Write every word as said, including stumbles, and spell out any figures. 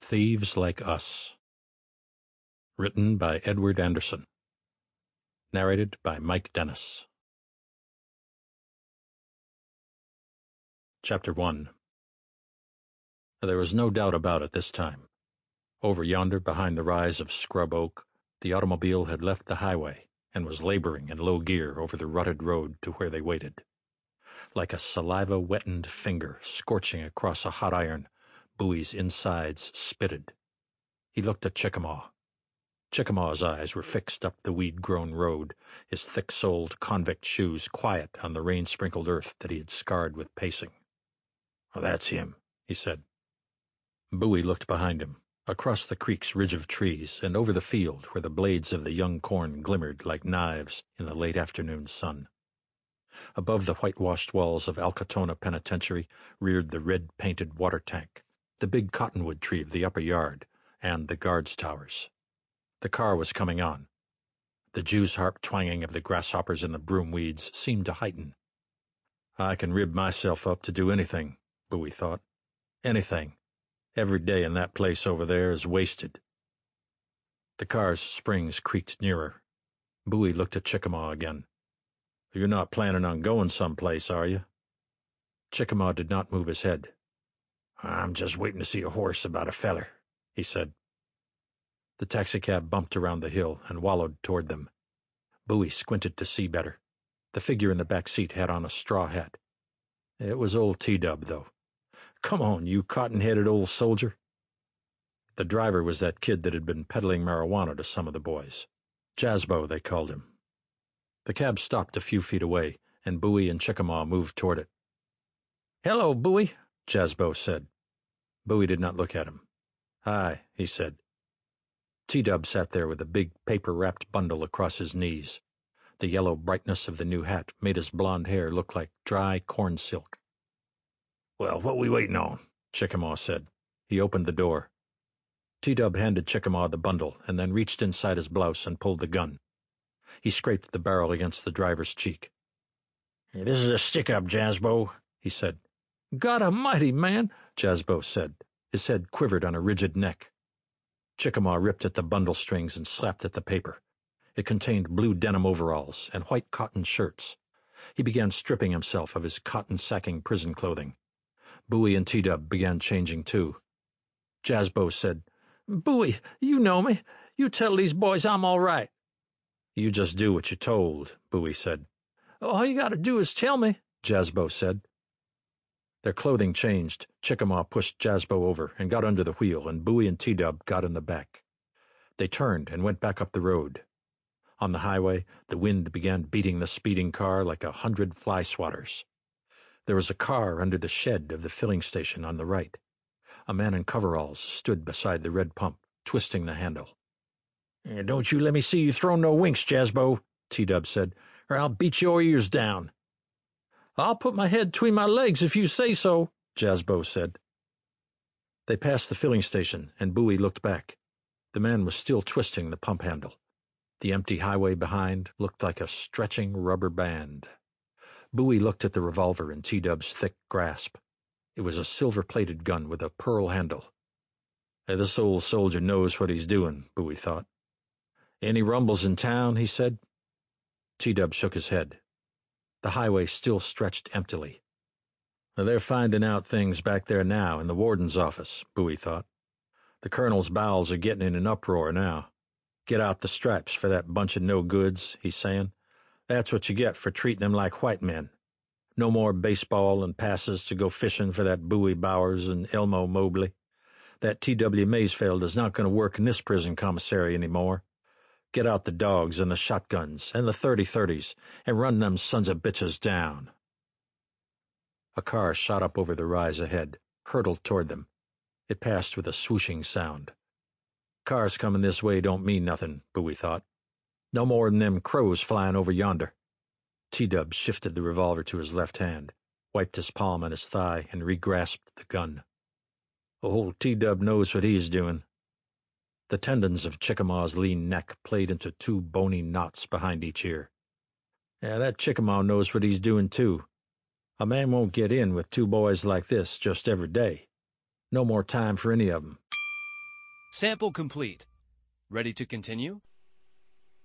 Thieves Like Us. Written by Edward Anderson. Narrated by Mike Dennis. Chapter one. There was no doubt about it this time. Over yonder, behind the rise of scrub oak, the automobile had left the highway and was laboring in low gear over the rutted road to where they waited. Like a saliva-wettened finger scorching across a hot iron, Bowie's insides spitted. He looked at Chickamauga. Chickamaug's eyes were fixed up the weed-grown road, his thick-soled convict shoes quiet on the rain-sprinkled earth that he had scarred with pacing. "Oh, that's him," he said. Bowie looked behind him, across the creek's ridge of trees and over the field where the blades of the young corn glimmered like knives in the late afternoon sun. Above the whitewashed walls of Alcatona Penitentiary reared the red-painted water tank, the big cottonwood tree of the upper yard, and the guards' towers. The car was coming on. The Jew's harp twanging of the grasshoppers in the broom weeds seemed to heighten. I can rib myself up to do anything, Bowie thought. Anything. Every day in that place over there is wasted. The car's springs creaked nearer. Bowie looked at Chickamauga again. You're not planning on going someplace, are you? Chickamauga did not move his head. I'm just waiting to see a horse about a feller, he said. The taxicab bumped around the hill and wallowed toward them. Bowie squinted to see better. The figure in the back seat had on a straw hat. It was old T-Dub, though. Come on, you cotton-headed old soldier. The driver was that kid that had been peddling marijuana to some of the boys. Jasbo, they called him. The cab stopped a few feet away, and Bowie and Chickamauga moved toward it. Hello, Bowie, Jasbo said. Bowie did not look at him. Hi, he said. T-Dub sat there with a big paper-wrapped bundle across his knees. The yellow brightness of the new hat made his blond hair look like dry corn silk. Well, what we waiting on? Chickamauga said. He opened the door. T-Dub handed Chickamauga the bundle and then reached inside his blouse and pulled the gun. He scraped the barrel against the driver's cheek. Hey, this is a stick-up, Jasbo, he said. God almighty, man, Jasbo said. His head quivered on a rigid neck. Chickamauga ripped at the bundle strings and slapped at the paper. It contained blue denim overalls and white cotton shirts. He began stripping himself of his cotton-sacking prison clothing. Bowie and T-Dub began changing too. Jasbo said, Bowie, you know me. You tell these boys I'm all right. You just do what you're told, Bowie said. All you gotta do is tell me, Jasbo said. Their clothing changed. Chickamauga pushed Jasbo over and got under the wheel, and Bowie and T-Dub got in the back. They turned and went back up the road. On the highway, the wind began beating the speeding car like a hundred fly swatters. There was a car under the shed of the filling station on the right. A man in coveralls stood beside the red pump, twisting the handle. Eh, don't you let me see you throw no winks, Jasbo, T-Dub said, or I'll beat your ears down. I'll put my head between my legs if you say so, Jasbo said. They passed the filling station, and Bowie looked back. The man was still twisting the pump handle. The empty highway behind looked like a stretching rubber band. Bowie looked at the revolver in T-Dub's thick grasp. It was a silver-plated gun with a pearl handle. Hey, this old soldier knows what he's doing, Bowie thought. Any rumbles in town, he said. T-Dub shook his head. The highway still stretched emptily. They're finding out things back there now in the warden's office, Bowie thought. The colonel's bowels are getting in an uproar now. Get out the stripes for that bunch of no-goods, he's saying. That's what you get for treating them like white men. No more baseball and passes to go fishing for that Bowie Bowers and Elmo Mobley. That T W Maysfeld is not going to work in this prison commissary anymore. Get out the dogs and the shotguns and the thirty-thirties and run them sons of bitches down. A car shot up over the rise ahead, hurtled toward them. It passed with a swooshing sound. Cars coming this way don't mean nothing, Bowie thought. No more than them crows flying over yonder. T-Dub shifted the revolver to his left hand, wiped his palm on his thigh, and regrasped the gun. Old T-Dub knows what he is doing. The tendons of Chickamaug's lean neck played into two bony knots behind each ear. Yeah, that Chickamauga knows what he's doing, too. A man won't get in with two boys like this just every day. No more time for any of 'em. Sample complete. Ready to continue?